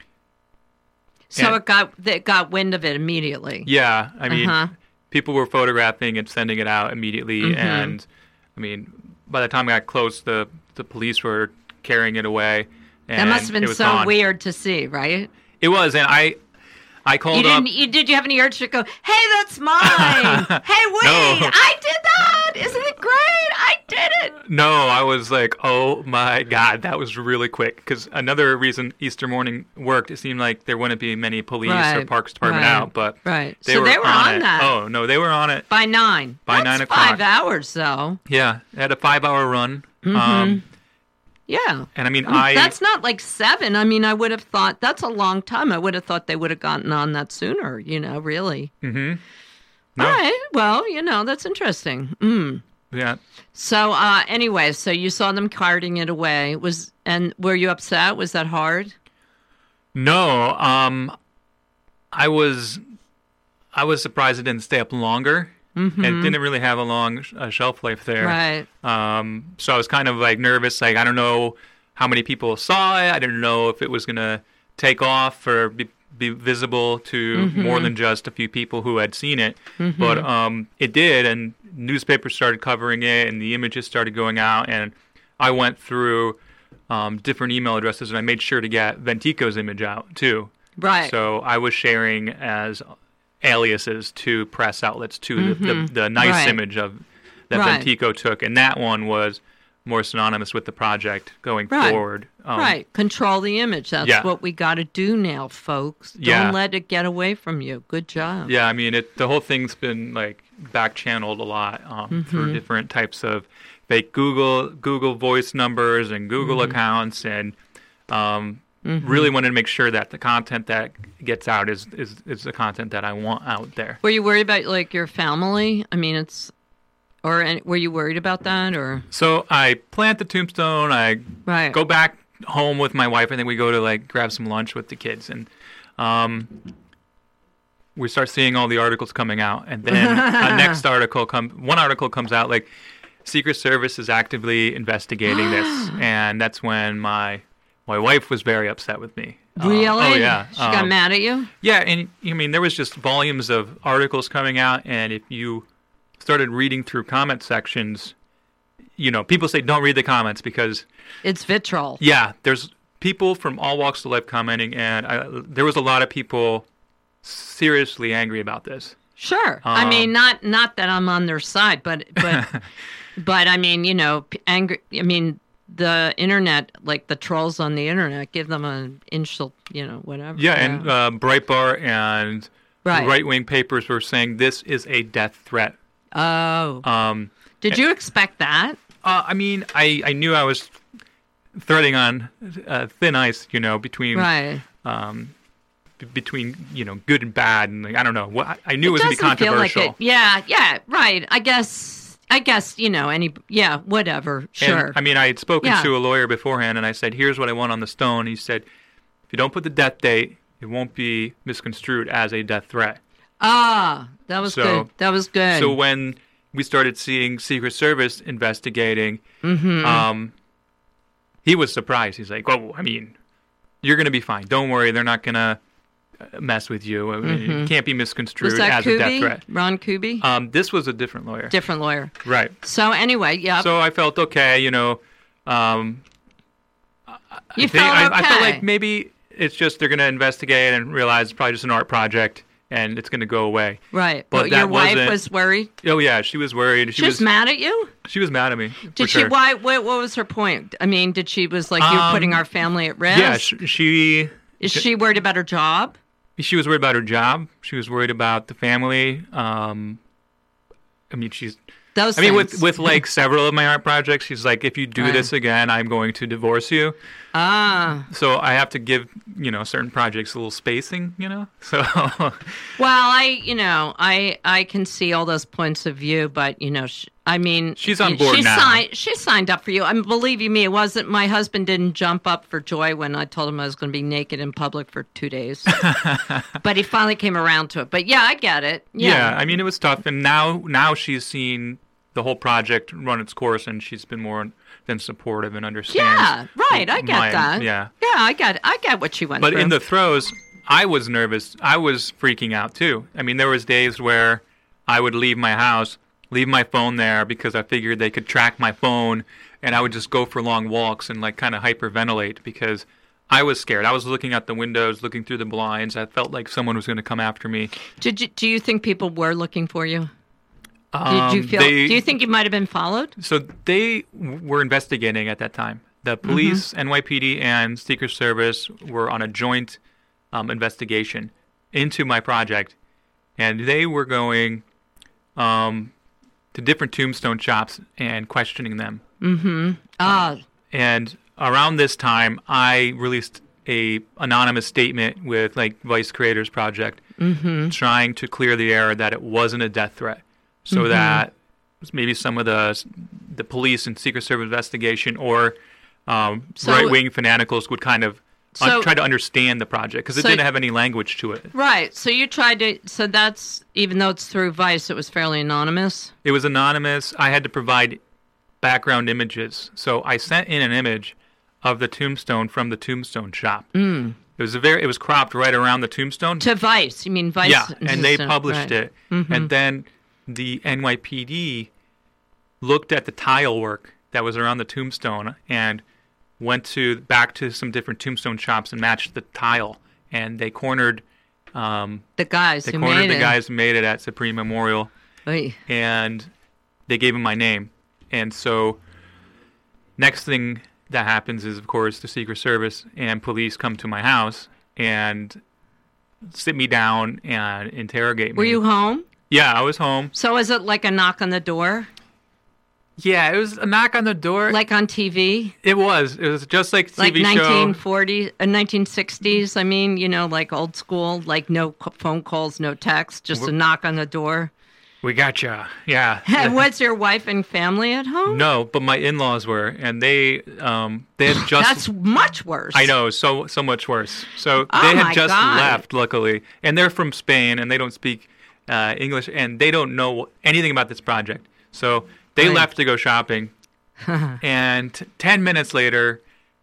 so it got it got wind of it immediately. Yeah, I mean, uh-huh. people were photographing and sending it out immediately, mm-hmm. and I mean, by the time I got close, the the police were carrying it away. And that must have it been was so gone. weird to see, right? It was, and I I called You didn't. up. You, did you have any urge to go? Hey, that's mine. Hey, wait! No. I did that. Isn't it great? I did it. No, I was like, oh my God, that was really quick. Because another reason Easter morning worked, it seemed like there wouldn't be many police or Right, Parks Department right, out, but right. they So were they were on, on it. that. Oh no, they were on it. By nine. By That's nine o'clock. Five hours, though. Yeah, it had a five-hour run. Mm-hmm. Um, Yeah. and I mean, I That's not like seven. I mean, I would have thought that's a long time. I would have thought they would have gotten on that sooner. You know, really. Mm-hmm. No. All right. Well, you know, that's interesting. Mm. Yeah. So, uh, anyway, so you saw them carting it away. Was and were you upset? Was that hard? No. Um, I was, I was surprised it didn't stay up longer. Mm-hmm. It didn't really have a long sh- uh, shelf life there. Right. Um, so I was kind of like nervous. Like I don't know how many people saw it. I didn't know if it was gonna take off or be, be visible to Mm-hmm. more than just a few people who had seen it. Mm-hmm. But um, it did, and newspapers started covering it, and the images started going out. And I went through um, different email addresses, and I made sure to get Ventico's image out too. Right. So I was sharing as aliases to press outlets to Mm-hmm. the, the, the nice Right. image of that Right. Ventico took, and that one was more synonymous with the project going Right. forward. Um, right. Control the image. That's yeah. what we got to do now, folks. Don't Yeah. let it get away from you. Good job. Yeah, I mean, it. The whole thing's been like back channeled a lot um, Mm-hmm. through different types of fake Google Google voice numbers and Google Mm-hmm. accounts, and um, really wanted to make sure that the content that gets out is, is is the content that I want out there. Were you worried about like your family? I mean, it's or any, were you worried about that or So I plant the tombstone. I right? go back home with my wife, and then we go to like grab some lunch with the kids, and um, we start seeing all the articles coming out, and then a next article come. One article comes out like Secret Service is actively investigating this, and that's when my my wife was very upset with me. Uh, Really? oh yeah. She got Um, mad at you? Yeah, and I mean there was just volumes of articles coming out, and if you started reading through comment sections, you know, people say don't read the comments because It's vitriol. yeah, there's people from all walks of life commenting, and I, there was a lot of people seriously angry about this. Sure. I Um, mean, not not that I'm on their side, but but but I mean, you know, p- angry. I mean, the internet, like the trolls on the internet, give them an inch, you know, whatever. Yeah, and uh, Breitbart and Right. right-wing papers were saying this is a death threat. Oh, Um, did you expect that? uh, I mean, I, I knew I was threading on uh, thin ice, you know, between Right. um, b- between you know good and bad, and like, I don't know. What I, I knew it was going to be doesn't feel like controversial. it. Yeah, yeah, right. I guess. I guess you know any. Yeah, whatever. Sure. And, I mean, I had spoken Yeah. to a lawyer beforehand, and I said, "Here's what I want on the stone." He said, "If you don't put the death date, it won't be misconstrued as a death threat." ah, that was So- good. That was good. So when we started seeing Secret Service investigating, Mm-hmm. um, he was surprised. He's like, "Oh, I mean, you're going to be fine. Don't worry. They're not going to mess with you. It can't be misconstrued was that as a death Kuby? threat." Ron Kuby? Um, this was a different lawyer. Different lawyer. Right. So anyway, yeah. So I felt okay, you know. Um, you I, think- felt I, okay. I felt like maybe it's just they're going to investigate and realize it's probably just an art project and it's going to go away. right. but But, that your wife wasn't- was worried. Oh yeah, she was worried. She, She was was mad at you. she was mad at me. Did for she? sure. Why? What, what was her point? I mean, did she was like you're Um, putting our family at risk? Yeah, she, she Is she worried about her job? she was worried about her job. She was worried about the family. Um, I mean, she's. Those. I mean, things. with with like several of my art projects, she's like, if you do Right. this again, I'm going to divorce you. ah. So I have to give you know certain projects a little spacing, you know. So Well, I, you know, I I can see all those points of view, but you know, sh- I mean, She's on board she now. Signed, she signed up for you. I mean, believe you me, it wasn't. My husband didn't jump up for joy when I told him I was going to be naked in public for two days. But he finally came around to it. But yeah, I get it. yeah. Yeah. I mean, it was tough, and now now she's seen the whole project run its course, and she's been more than supportive and understands. Yeah, right. I get my- that. Yeah. Yeah, I get. I get what she went But through. in the throes, I was nervous. I was freaking out too. I mean, there was days where I would leave my house leave my phone there because I figured they could track my phone, and I would just go for long walks and like kind of hyperventilate because I was scared. I was looking out the windows, looking through the blinds. I felt like someone was going to come after me. Did you, do you think people were looking for you? Um, Did you feel? they, do you think you might have been followed? So they w- were investigating at that time. The police, mm-hmm. N Y P D, and Secret Service were on a joint um, investigation into my project, and they were going um, to different tombstone shops and questioning them. Mm-hmm. Ah. Uh, and around this time, I released a anonymous statement with like Vice Creators Project, mm-hmm. trying to clear the air that it wasn't a death threat, so mm-hmm. that maybe some of the the police and Secret Service investigation or um, so, right-wing fanaticals would kind of so, un- try to understand the project because it so, didn't have any language to it. Right. So you tried to. So that's even though it's through Vice, it was fairly anonymous. It was anonymous. I had to provide background images, so I sent in an image of the tombstone from the tombstone shop. Mm. It was a very. It was cropped right around the tombstone. To Vice, you mean Vice? Yeah, and they published right. it, mm-hmm. and then the N Y P D looked at the tile work that was around the tombstone and went to back to some different tombstone shops and matched the tile, and they cornered um, the guys. They who cornered made the it. guys who made it at Supreme Memorial, Oy. and they gave him my name. And so, next thing that happens is, of course, the Secret Service and police come to my house and sit me down and interrogate me. Were you home? Yeah, I was home. So is it like a knock on the door? Yeah, it was a knock on the door. Like on T V? It was. It was just like T V like show. nineteen forties, uh, nineteen sixties, I mean, you know, like old school, like no c- phone calls, no text, just We're, a knock on the door. We gotcha. Yeah. Was your wife and family at home? No, but my in-laws were, and they um they had just. That's much worse. I know, so so much worse. So oh they my had just God. left, luckily, and they're from Spain, and they don't speak uh, English, and they don't know anything about this project. So they right. left to go shopping, and t- ten minutes later,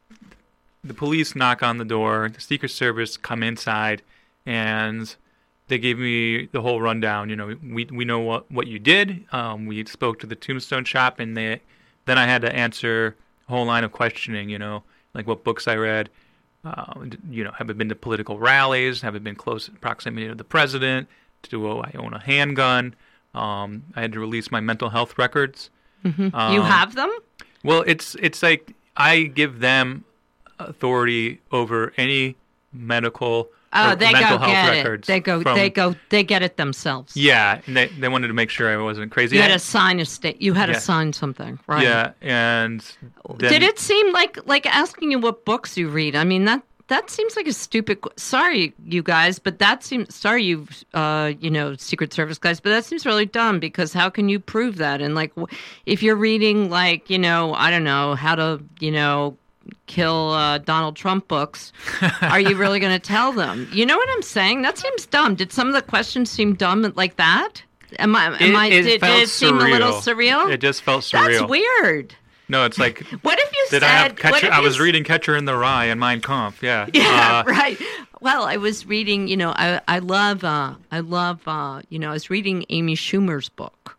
the police knock on the door. The Secret Service come inside, and they gave me the whole rundown. You know, we we know what, what you did. Um, we spoke to the tombstone shop, and they then I had to answer a whole line of questioning. You know, like what books I read. Uh, you know, have I been to political rallies? Have I been close proximity to the president? Do I own a handgun? Um, I had to release my mental health records. Mm-hmm. Um, you have them? Well, it's it's like I give them authority over any medical. Oh, they mental go health get records it. They go. from, they go. They get it themselves. Yeah, and they they wanted to make sure I wasn't crazy. You had to sign a state. You had yeah. to sign something, right? Yeah, and then, did it seem like like asking you what books you read? I mean that that seems like a stupid. Sorry, you guys, but that seems sorry you uh you know Secret Service guys, but that seems really dumb because how can you prove that? And like if you're reading like you know I don't know how to you know. kill uh, Donald Trump books, are you really going to tell them? You know what I'm saying? That seems dumb. Did some of the questions seem dumb like that? Am I? Am it, I? It did, felt did it seem surreal. a little surreal? It just felt surreal. That's weird. No, it's like. What if you did said? I have Catcher, what if I you was s- reading Catcher in the Rye and Mein Kampf. Yeah. Yeah, Uh, right. Well, I was reading. You know, I I love. Uh, I love. Uh, you know, I was reading Amy Schumer's book.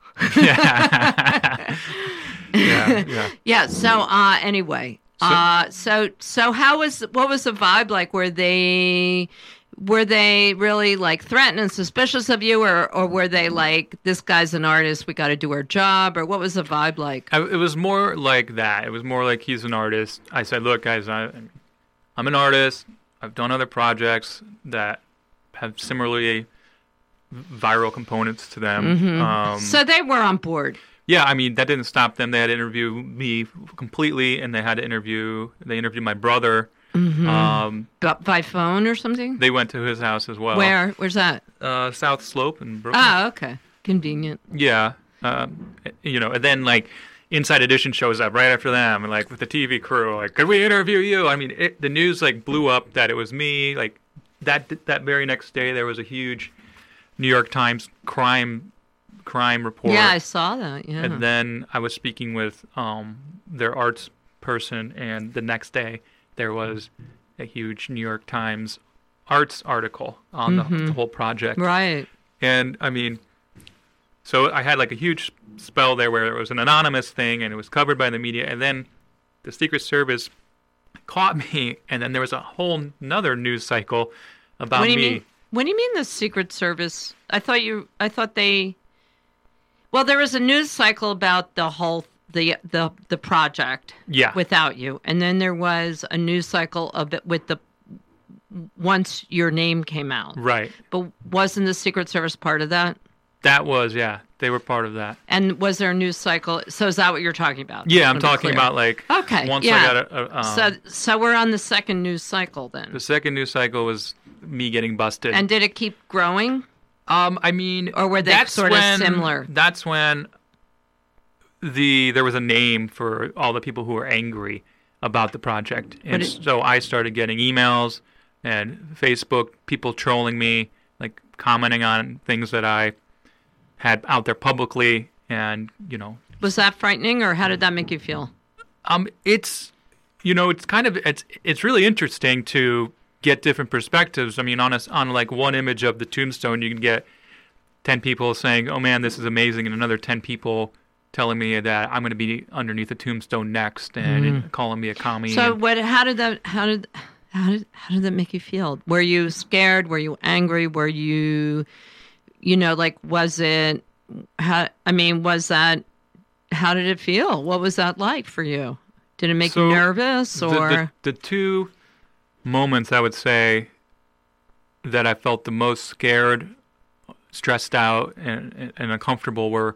yeah. yeah. Yeah. Yeah. So, uh, anyway. So, uh, so, so how was, what was the vibe like? Were they, were they really like threatened and suspicious of you or, or were they like, this guy's an artist, we got to do our job? Or what was the vibe like? I, it was more like that. It was more like he's an artist. I said, look, guys, I, I'm an artist. I've done other projects that have similarly viral components to them. Mm-hmm. Um, so they were on board. Yeah, I mean, that didn't stop them. They had to interview me completely, and they had to interview, they interviewed my brother. Mm-hmm. Um, But by phone or something? they went to his house as well. Where? Where's that? Uh, South Slope in Brooklyn. Oh, okay. Convenient. Yeah. Um, you know, and then, like, Inside Edition shows up right after them, and, like, with the T V crew, like, could we interview you? I mean, it, the news, like, blew up that it was me. Like, that that very next day, there was a huge New York Times crime crime report. Yeah, I saw that. Yeah. And then I was speaking with um, their arts person, and the next day there was a huge New York Times arts article on mm-hmm. the, the whole project. Right. And I mean, So I had like a huge spell there where it was an anonymous thing and it was covered by the media, and then the Secret Service caught me, and then there was a whole another news cycle about what do you me. Mean, what do you mean the Secret Service? I thought you. I thought they. Well, there was a news cycle about the whole the the the project. Yeah. Without you, and then there was a news cycle of it with the once your name came out. Right. But wasn't the Secret Service part of that? That was, yeah. They were part of that. And was there a news cycle? So is that what you're talking about? Yeah, I'm talking about like okay, once yeah. I got a, a um, so so we're on the second news cycle then. the second news cycle was me getting busted. And did it keep growing? um, I mean, Or were they that's sort of when- similar? That's when the there was a name for all the people who were angry about the project, and But it- so I started getting emails and Facebook people trolling me, like commenting on things that I had out there publicly, and you know, Was that frightening, or how did that make you feel? um, it's you know, it's kind of it's it's really interesting to get different perspectives. I mean, on a, on like one image of the tombstone, you can get ten people saying, "Oh man, this is amazing," and another ten people telling me that I'm going to be underneath the tombstone next and Mm. calling me a commie. So and- what? How did that? How did? How did? How did that make you feel? Were you scared? Were you angry? Were you, you know, like was it? How? I mean, was that? How did it feel? What was that like for you? Did it make So, you nervous the, or? the, the two moments I would say that I felt the most scared, stressed out, and, and, and uncomfortable were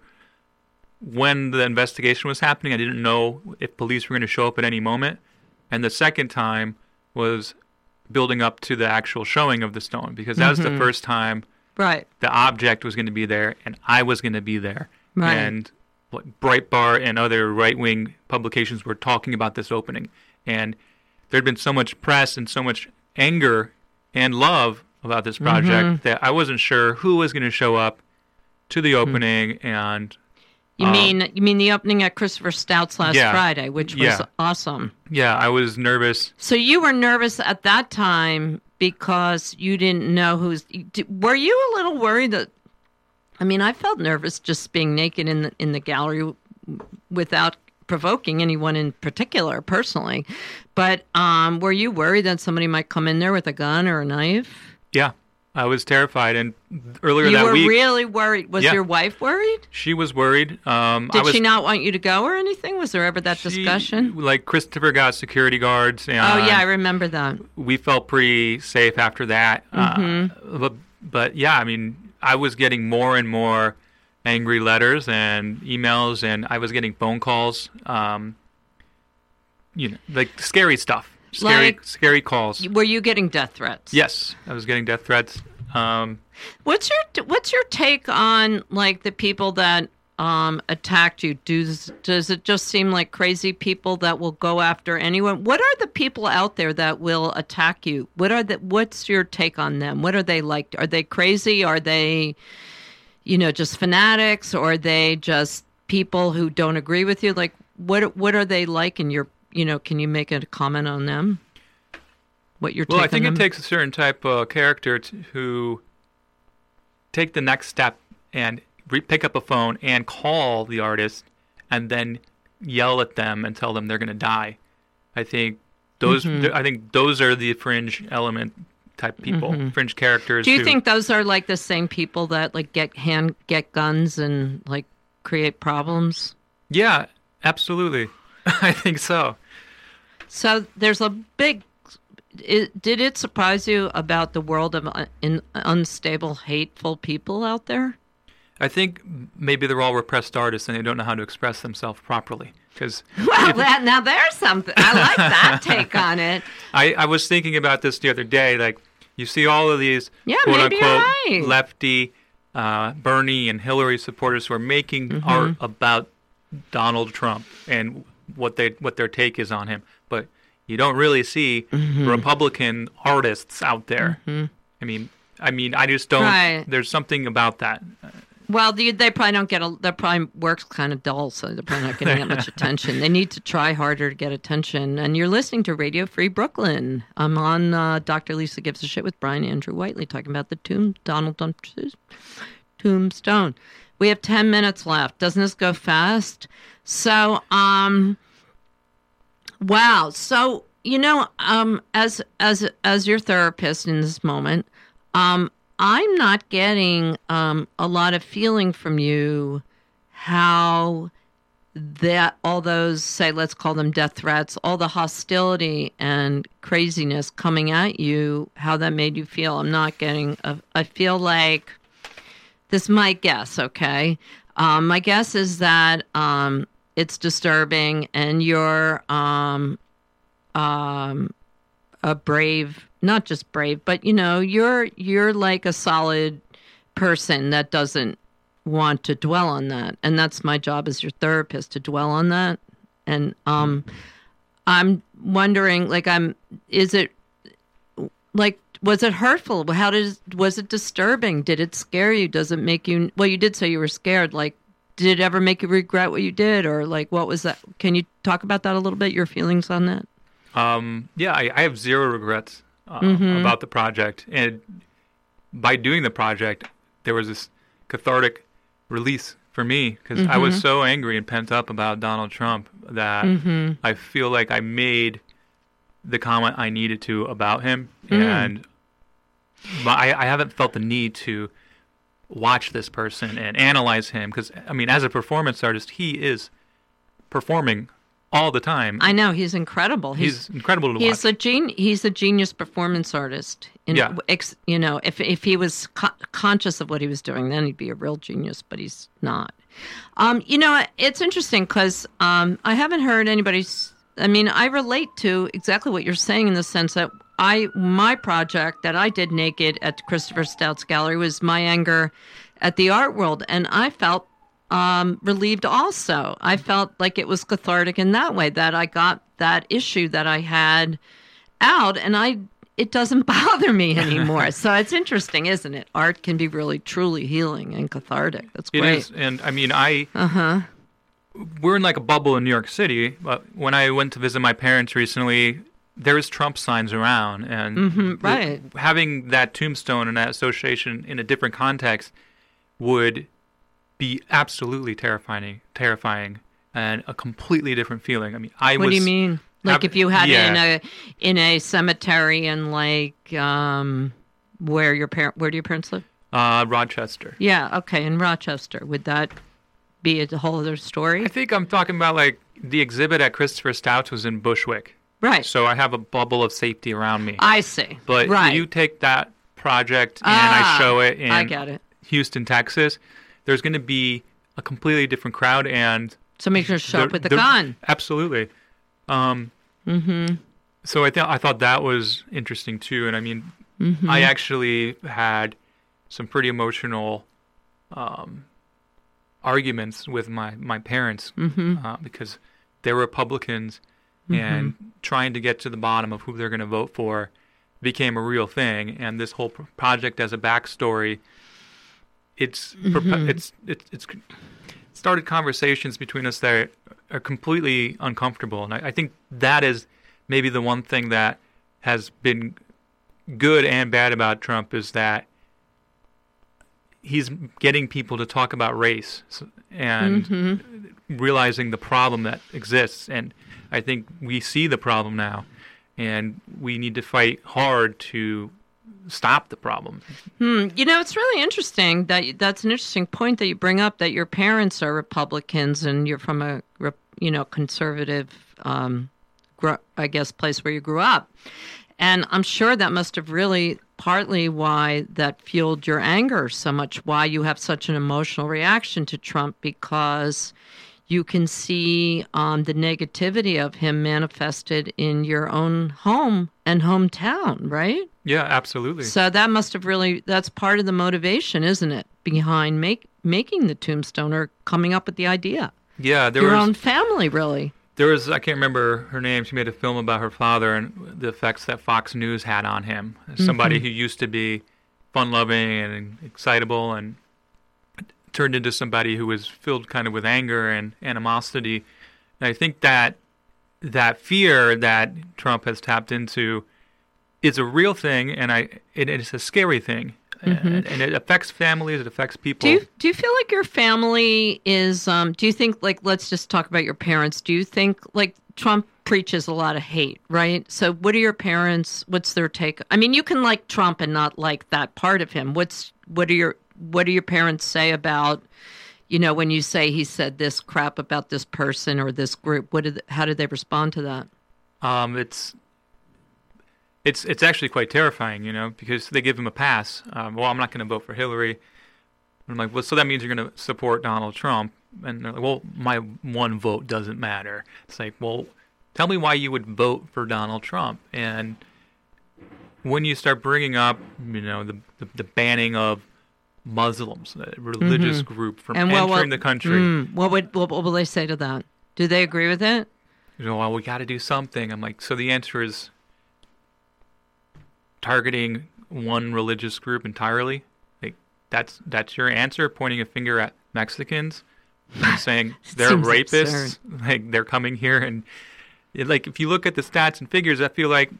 when the investigation was happening. I didn't know if police were going to show up at any moment. And the second time was building up to the actual showing of the stone, because that was the Mhm. first time Right. the object was going to be there and I was going to be there. Right. And what Breitbart and other right-wing publications were talking about this opening. And there had been so much press and so much anger and love about this project Mhm. that I wasn't sure who was going to show up to the opening. And You um, mean you mean the opening at Christopher Stout's last Yeah. Friday, which was Yeah. awesome. yeah, I was nervous. So you were nervous at that time because you didn't know who's. Were you a little worried that? I mean, I felt nervous just being naked in the in the gallery without provoking anyone in particular personally. But um, were you worried that somebody might come in there with a gun or a knife? Yeah, I was terrified. And earlier You that were week, really worried. Was Yeah. your wife worried? she was worried. Um, I Did was, she not want you to go or anything? Was there ever that she- discussion? Like Christopher got security guards. And Oh yeah, I remember that. we felt pretty safe after that. Mhm. Uh, but, but yeah, I mean, I was getting more and more angry letters and emails, and I was getting phone calls. Um, you know, like scary stuff, scary, Like- scary calls. Were you getting death threats? Yes, I was getting death threats. Um, What's your What's your take on like the people that um, attacked you? Does Does it just seem like crazy people that will go after anyone? What are the people out there that will attack you? What are the What's your take on them? What are they like? Are they crazy? Are they, you know, just fanatics? Or are they just people who don't agree with you? Like, what What are they like? In your, you know, can you make a comment on them? What your well, take I think on it them? takes a certain type of character to, who take the next step and re- pick up a phone and call the artist and then yell at them and tell them they're going to die. I think those Mhm. th- I think those are the fringe element type people, Mhm. fringe characters. Do you who, think those are like the same people that like get hand get guns and like create problems? Yeah, absolutely. I think so. So there's a big. It, did it surprise you about the world of un, in, unstable, hateful people out there? I think maybe they're all repressed artists and they don't know how to express themselves properly. Because Well, that, now there's something. I like that take on it. I, I was thinking about this the other day. Like, you see all of these Yeah, quote maybe you're unquote right. lefty uh, Bernie and Hillary supporters who are making Mm-hmm. art about Donald Trump and what they what their take is on him, but you don't really see Mm-hmm. Republican artists out there. I mean, I mean, I just don't. Right. There's something about that. Well, they, they probably don't get a. Their probably work's kind of dull, so they're probably not getting that much attention. They need to try harder to get attention. And you're listening to Radio Free Brooklyn. I'm on uh, Doctor Lisa Gives a Shit with Brian Andrew Whiteley talking about the tomb Donald Trump tombstone. We have ten minutes left. Doesn't this go fast? So, um, wow. So, you know, um, as as as your therapist in this moment, um, I'm not getting um, a lot of feeling from you how that all those, say, let's call them death threats, all the hostility and craziness coming at you, how that made you feel. I'm not getting, a, I feel like, this is my guess, okay? Um, my guess is that um, it's disturbing and you're um, um, a brave, not just brave, but, you know, you're you're like a solid person that doesn't want to dwell on that. And that's my job as your therapist, to dwell on that. And um, I'm wondering, like, I'm, is it, like, was it hurtful? How did, was it disturbing? Did it scare you? Does it make you, well, you did say you were scared. Like, did it ever make you regret what you did? Or, like, what was that? Can you talk about that a little bit, your feelings on that? Um, yeah, I, I have zero regrets uh, Mhm. about the project. And by doing the project, there was this cathartic release for me because I was Mhm. so angry and pent up about Donald Trump that Mhm. I feel like I made the comment I needed to about him. Mm. And but I, I haven't felt the need to watch this person and analyze him because, I mean, as a performance artist, he is performing all the time. I know, he's incredible. He's, incredible to He's watch. a gen- He's a genius performance artist. In, Yeah. ex- you know, if if he was co- conscious of what he was doing, then he'd be a real genius. But he's not. Um, you know, it's interesting because um, I haven't heard anybody. s- I mean, I relate to exactly what you're saying in the sense that I my project that I did naked at Christopher Stout's gallery was my anger at the art world, and I felt um, relieved also. I felt like it was cathartic in that way, that I got that issue that I had out, and I it doesn't bother me anymore. So it's interesting, isn't it? Art can be really, truly healing and cathartic. That's It great. is, and I mean, I Uh-huh. we're in like a bubble in New York City. But when I went to visit my parents recently, there was Trump signs around, and Mhm, the- right. having that tombstone and that association in a different context would be absolutely terrifying, terrifying, and a completely different feeling. I mean, I What was. do you mean? Like have- if you had yeah. it in a in a cemetery in like um where your parent where do your parents live? Uh, Rochester. Yeah, okay, in Rochester. Would that be a whole other story? I think I'm talking about like the exhibit at Christopher Stout's was in Bushwick, Right. so I have a bubble of safety around me. I see. But right. you take that project and Ah, I show it in I get it. Houston, Texas, there's going to be a completely different crowd, and Somebody's going to show the- up with a the- gun. Absolutely. Um, Mm-hmm. so I thought I thought that was interesting too, and I mean, Mm-hmm. I actually had some pretty emotional um, arguments with my my parents Mm-hmm. uh, because they're Republicans, and trying to get to the bottom of who they're going to vote for became a real thing. And this whole pro- project as a backstory, it's Mm-hmm. it's it's it's started conversations between us that are completely uncomfortable. And I, I think that is maybe the one thing that has been good and bad about Trump is that he's getting people to talk about race so- and Mm-hmm. realizing the problem that exists. And I think we see the problem now, and we need to fight hard to stop the problem. Hmm. You know, it's really interesting that you- that's an interesting point that you bring up, that your parents are Republicans and you're from a rep- you know conservative, um, gr- I guess, place where you grew up, and I'm sure that must have really partly why that fueled your anger so much, why you have such an emotional reaction to Trump, because you can see um, the negativity of him manifested in your own home and hometown, right? Yeah, absolutely. So that must have really, that's part of the motivation, isn't it, behind make, making the tombstone or coming up with the idea? Yeah, there Your was own family, really. there was I can't remember her name. She made a film about her father and the effects that Fox News had on him. Somebody who used to be fun-loving and excitable, and turned into somebody who was filled kind of with anger and animosity. And I think that that fear that Trump has tapped into is a real thing, and I it is a scary thing. mm-hmm. and, and it affects families. It affects people. Do you do you feel like your family is? Um, do you think like let's just talk about your parents? Do you think like Trump preaches a lot of hate, right? So what are your parents? What's their take? I mean, you can like Trump and not like that part of him. What's what are your what do your parents say about? You know, when you say he said this crap about this person or this group, what did how did they respond to that? Um, it's it's it's actually quite terrifying, you know, because they give him a pass. Um, well, I'm not going to vote for Hillary. And I'm like, well, so that means you're going to support Donald Trump? And they're like, well, my one vote doesn't matter. It's like, well, tell me why you would vote for Donald Trump. And when you start bringing up, you know, the the, the banning of Muslims, a religious mm-hmm. group from and entering what, what, the country. Mm, what would what, what will they say to that? Do they agree with it? You know, well, we got to do something. I'm like, so the answer is targeting one religious group entirely? Like that's that's your answer? Pointing a finger at Mexicans and saying they're rapists? Absurd. Like they're coming here and it, like if you look at the stats and figures, I feel like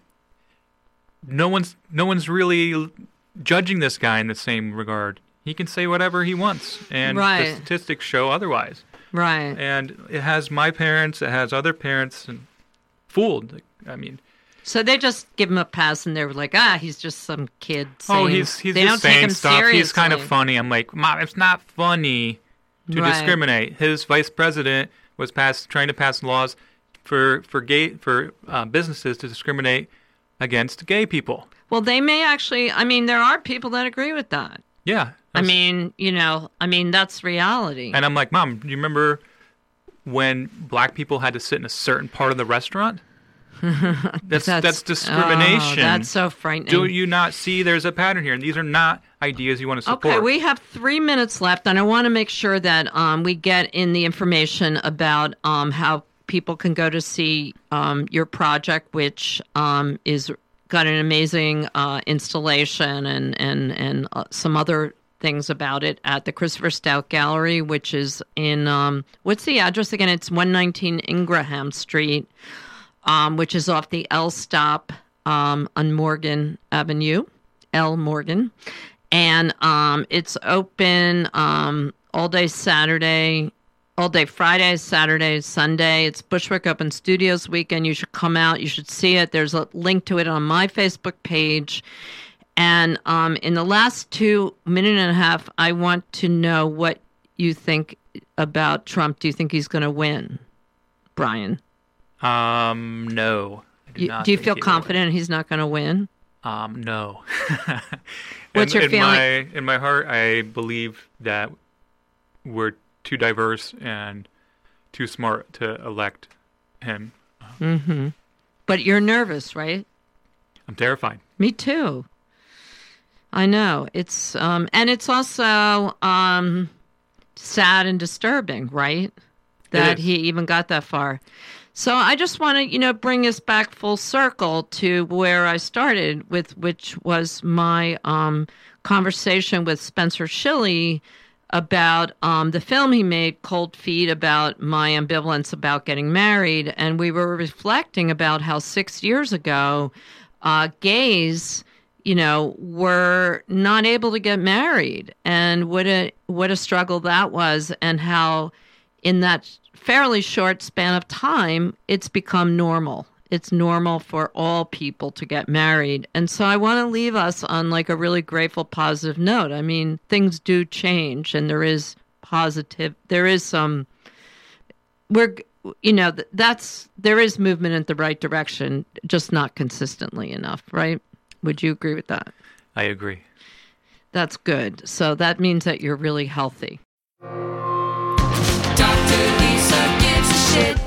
no one's no one's really judging this guy in the same regard. He can say whatever he wants, and right. the statistics show otherwise. Right. And it has my parents, it has other parents, and fooled. I mean, so they just give him a pass, and they're like, ah, he's just some kid. Saying, oh, he's he's they just don't saying take him stuff. seriously. He's kind of funny. I'm like, Mom, it's not funny to right. discriminate. His vice president was pass trying to pass laws for for gay for uh, businesses to discriminate against gay people. Well, they may actually. I mean, there are people that agree with that. Yeah. I mean, you know, I mean, that's reality. And I'm like, Mom, do you remember when black people had to sit in a certain part of the restaurant? That's, that's that's discrimination. Oh, that's so frightening. Do you not see there's a pattern here? And these are not ideas you want to support. Okay, we have three minutes left, and I want to make sure that um, we get in the information about um, how people can go to see um, your project, which um, is got an amazing uh, installation and, and, and uh, some other things about it at the Christopher Stout Gallery, which is in, um, what's the address again? It's one nineteen Ingraham Street, um, which is off the L stop um, on Morgan Avenue, L Morgan. And um, it's open um, all day Saturday, all day Friday, Saturday, Sunday. It's Bushwick Open Studios weekend. You should come out. You should see it. There's a link to it on my Facebook page. And um, in the last two minute and a half, I want to know what you think about Trump. Do you think he's going to win, Brian? Um, no. I do, you, not do you think feel he confident he's not going to win? Um, no. What's in, your in feeling? My, in my heart, I believe that we're too diverse and too smart to elect him. Mm-hmm. But you're nervous, right? I'm terrified. Me too. I know. It's um, and it's also um, sad and disturbing, right? That he even got that far. So I just want to, you know, bring us back full circle to where I started with, which was my um, conversation with Spencer Schilly about um, the film he made, Cold Feet, about my ambivalence about getting married. And we were reflecting about how six years ago, uh, gays, you know, were not able to get married, and what a what a struggle that was, and how in that fairly short span of time, it's become normal. It's normal for all people to get married. And so I want to leave us on like a really grateful, positive note. I mean, things do change, and there is positive, there is some, we're, you know, that's, there is movement in the right direction, just not consistently enough, right? Would you agree with that? I agree. That's good. So that means that you're really healthy. Doctor Lisa gives a shit.